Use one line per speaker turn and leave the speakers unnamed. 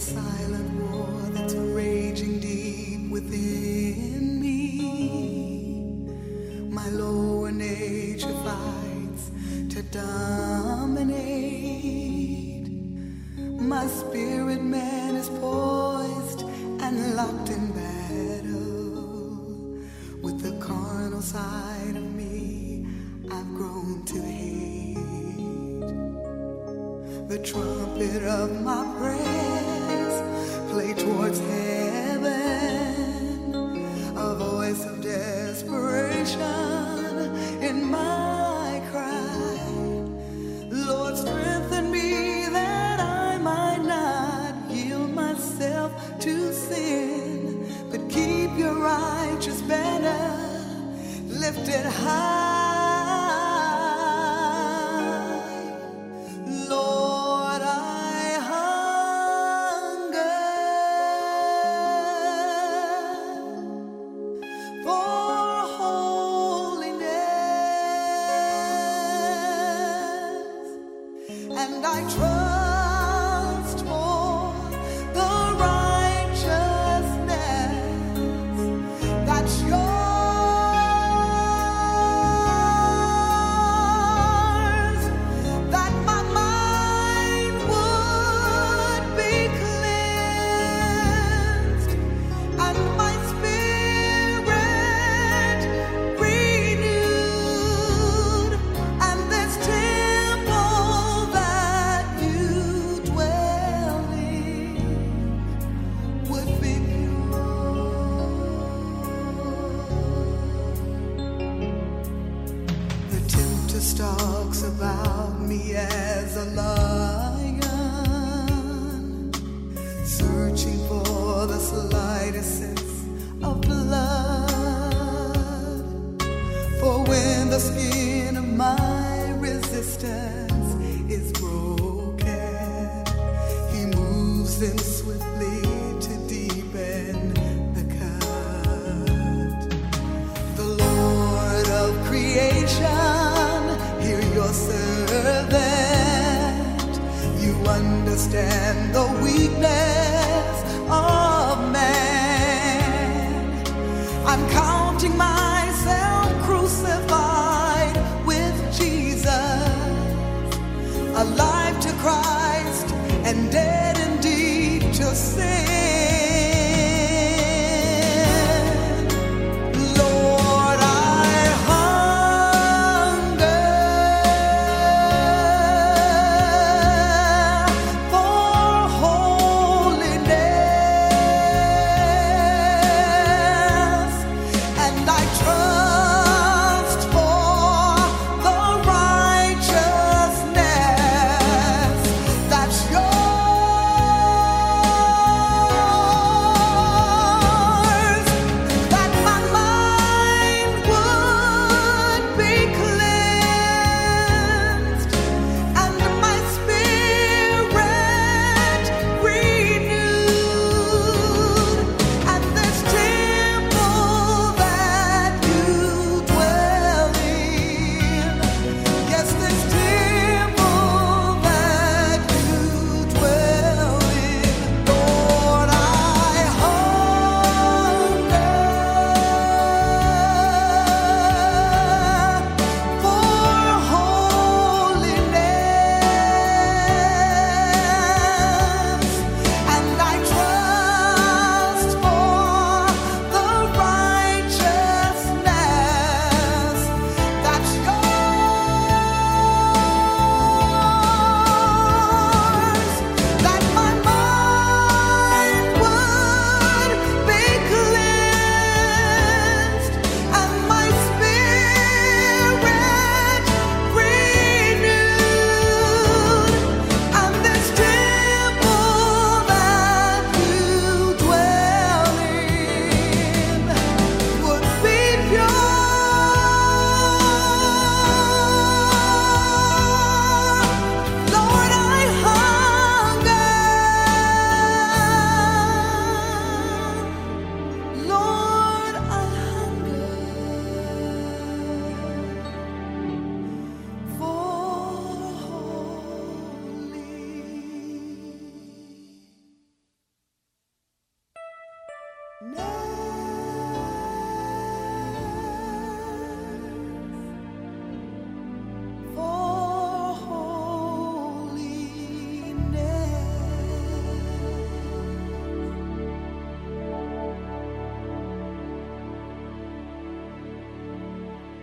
silent war that's raging deep within me. My lower nature fights to dominate. My spirit man is poised and locked in battle. With the carnal side of me, I've grown to hate. The trumpet of my prayers play towards heaven, a voice of desperation in my cry. Lord, strengthen me that I might not yield myself to sin, but keep your righteous banner lifted high. Lord, I hunger for holiness, and I trust for the righteousness that's yours, that my mind would be cleansed and my spirit renewed, and this temple that you dwell in would be pure. The tempter stalks about me as a lion, searching for the slightest sense of blood. For when the skin of my resistance is broken, he moves in swiftly to deepen the cut. The Lord of creation, hear your servant. You understand the weakness of man. I'm counting myself crucified with Jesus, alive to Christ and dead indeed to sin. Lord, I hunger for No.